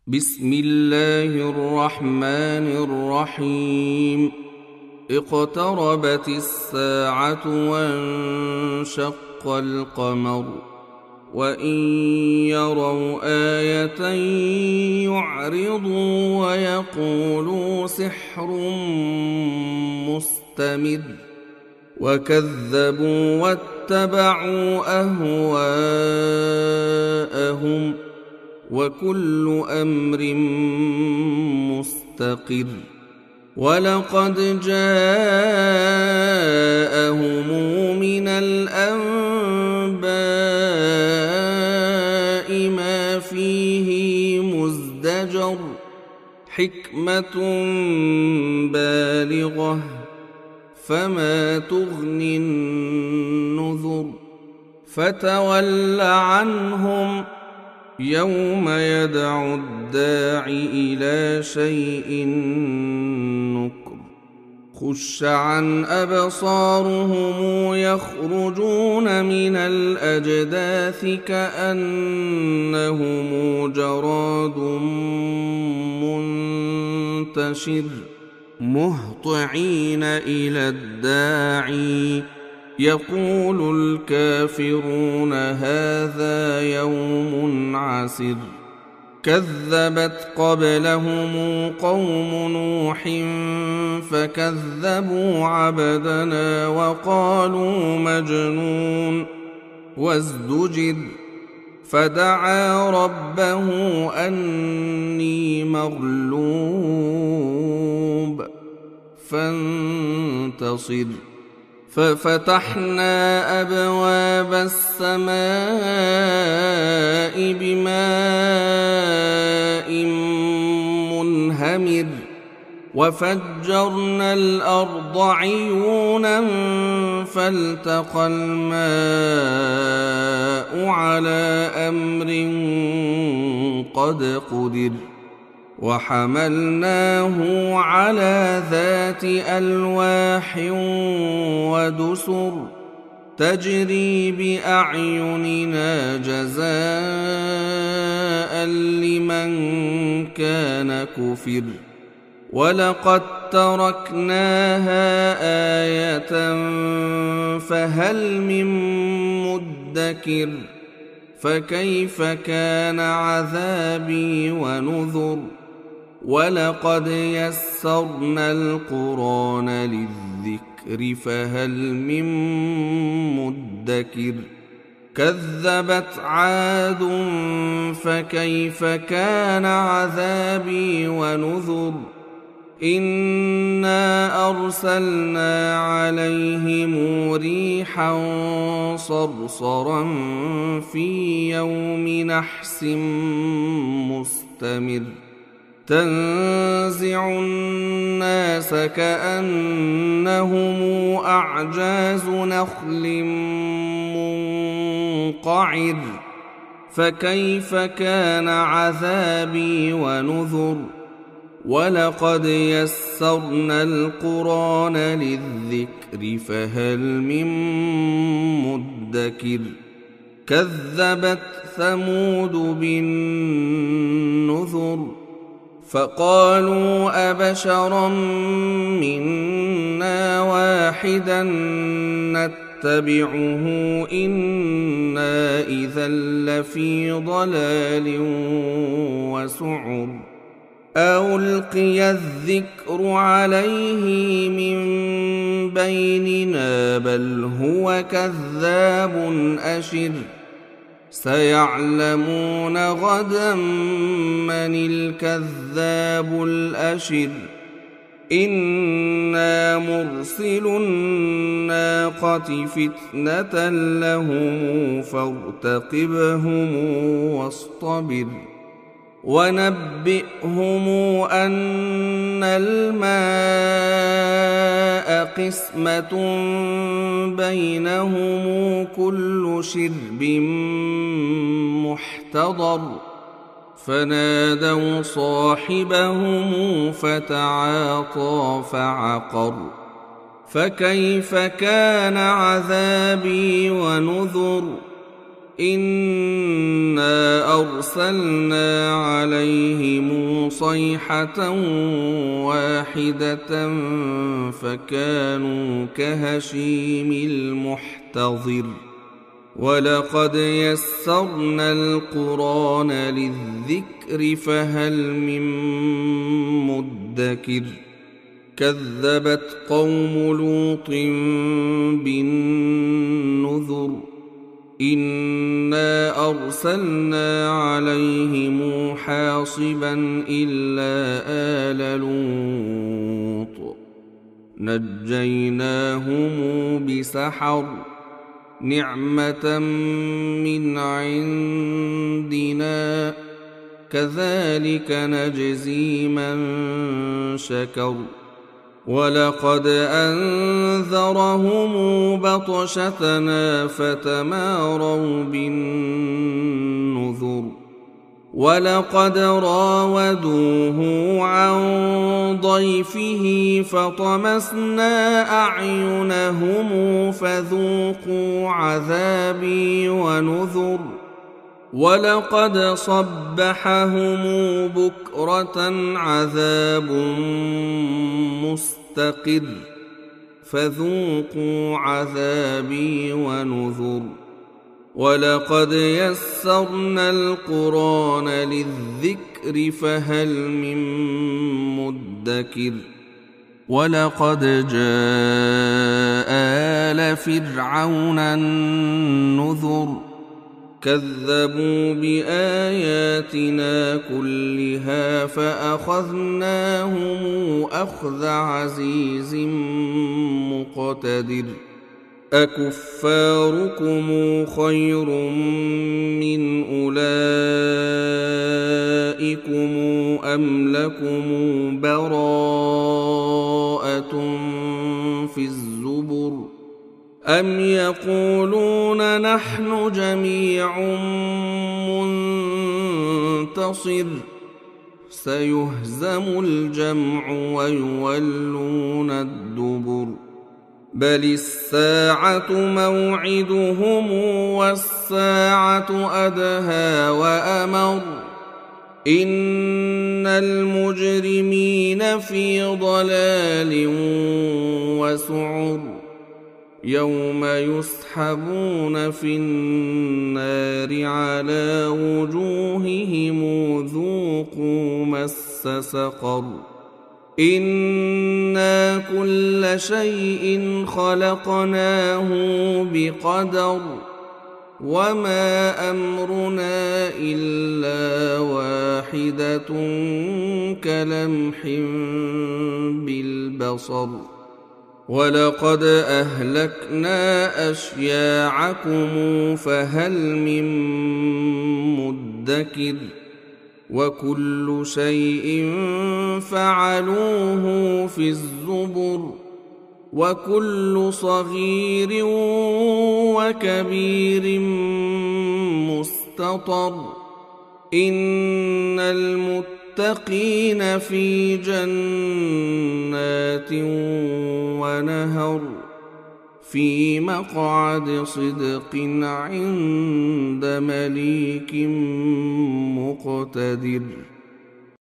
بسم الله الرحمن الرحيم. اقتربت الساعة وانشق القمر وإن يروا آية يعرضوا ويقولوا سحر مستمر وكذبوا واتبعوا أهواءهم وكل أمر مستقر. ولقد جاءهم من الأنباء ما فيه مزدجر حكمة بالغة فما تغني النذر. فتول عنهم يوم يدعو الداع إلى شيء نكر. خش عن أبصارهم يخرجون من الأجداث كأنهم جراد منتشر مهطعين إلى الداعي يقول الكافرون هذا يوم عسر. كذبت قبلهم قوم نوح فكذبوا عبدنا وقالوا مجنون وازدجر. فدعا ربه أني مغلوب فانتصر. ففتحنا أبواب السماء بماء منهمر وفجرنا الأرض عيونا فالتقى الماء على أمر قد قدر. وحملناه على ذات ألواح ودسر تجري بأعيننا جزاء لمن كان كفر. ولقد تركناها آية فهل من مدكر. فكيف كان عذابي ونذر. ولقد يسرنا القرآن للذكر فهل من مدكر. كذبت عاد فكيف كان عذابي ونذر. إنا أرسلنا عليهم ريحا صرصرا في يوم نحس مستمر تنزع الناس كأنهم أعجاز نخل منقعر. فكيف كان عذابي ونذر. ولقد يسرنا القرآن للذكر فهل من مدكر. كذبت ثمود بالنذر فقالوا أبشرا منا واحدا نتبعه إنا إذا لفي ضلال وسعر. ألقي الذكر عليه من بيننا بل هو كذاب أشر. سيعلمون غدا من الكذاب الأشر. إنا مرسل الناقة فتنة لهم فارتقبهم واصطبر. ونبئهم أن الماء قسمة بينهم كل شرب محتضر. فنادوا صاحبهم فتعاطى فعقر. فكيف كان عذابي ونذر. إنا أرسلنا عليهم صيحة واحدة فكانوا كهشيم المحتضر ولقد يسرنا القرآن للذكر فهل من مدكر كذبت قوم لوط بالنذر إنا أرسلنا عليهم حاصبا إلا آل لوط نجيناهم بسحر نعمة من عندنا كذلك نجزي من شكر ولقد أنذرهم بطشتنا فتماروا بالنذر ولقد راودوه عن ضيفه فطمسنا أعينهم فذوقوا عذابي ونذر ولقد صبحهم بكرة عذاب مستقر فذوقوا عذابي ونذر ولقد يسرنا القرآن للذكر فهل من مدكر ولقد جاء آل فرعون النذر كذبوا بآياتنا كلها فأخذناهم أخذ عزيز مقتدر أكفاركم خير من أولئكم أم لكم براءة في الزبر أم يقولون نحن جميع منتصر سيهزم الجمع ويولون الدبر بل الساعة موعدهم والساعة أدهى وأمر إن المجرمين في ضلال وسعر يوم يسحبون في النار على وجوههم ذوقوا مس سقر إنا كل شيء خلقناه بقدر وما أمرنا إلا واحدة كلمح بالبصر ولقد أهلكنا أشياعكم فهل من مدكر وكل شيء فعلوه في الزبر وكل صغير وكبير مستطر إن المتقين في جنات ونهر في مقعد صدق عند مليك مقتدر.